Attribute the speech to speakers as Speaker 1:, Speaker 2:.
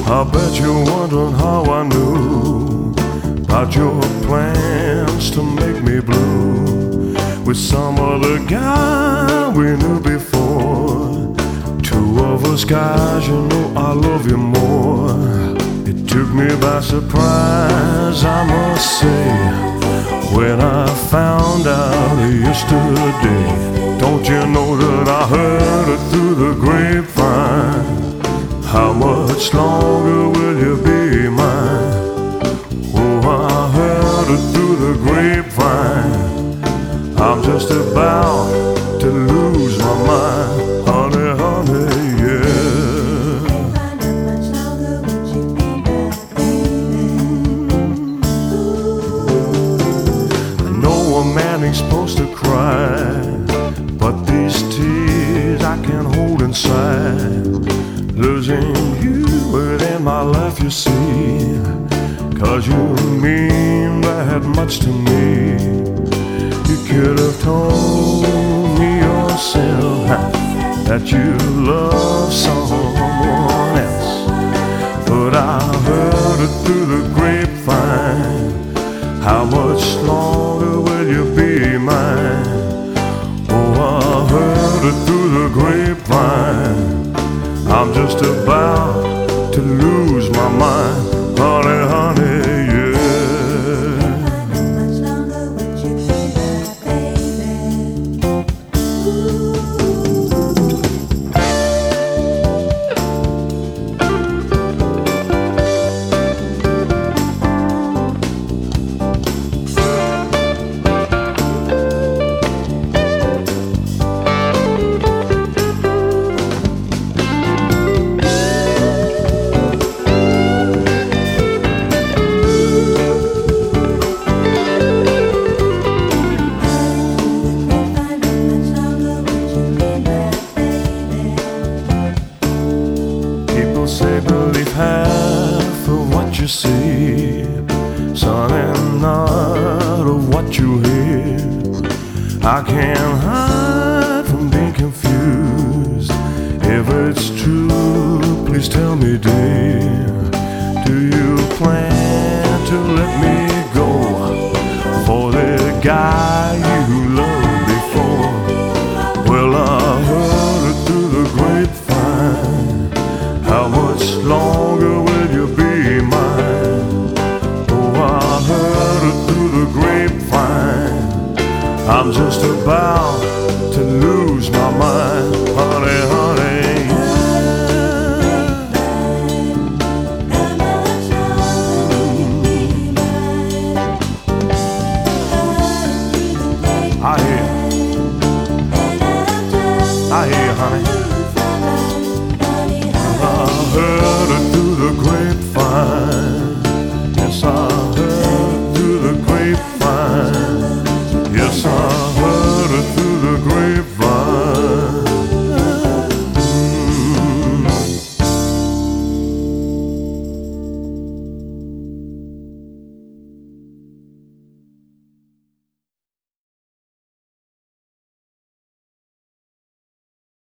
Speaker 1: I bet you're wondering how I knew about your plans to make me blue with some other guy we knew before. Two of us guys, you know I love you more. It took me by surprise, I must say, when I found out yesterday. Don't you know that I heard it through the grapevine? How much longer will you be mine? Oh, I heard it through the grapevine. I'm just about to lose my mind, honey, honey, yeah. I know a man ain't supposed to cry, but these tears I can't hold inside. Losing you within my life, you see, 'cause you mean that much to me. You could have told me yourself that you love someone else, but I heard it through the grapevine. How much longer will you be mine? Oh, I heard it through the grapevine. I'm just about to lose my mind, honey, honey, yeah. Say believe half of what you see, son, and none of what you hear. I can't hide from being confused. If it's true, please tell me, dear. Do you plan to let me go for the guy you loved before? Well, I heard it through the grapevine. How much longer will you be mine? Oh, I heard it through the grapevine. I'm just about to lose my mind, honey, honey. I hear, honey. I heard it through the grapevine.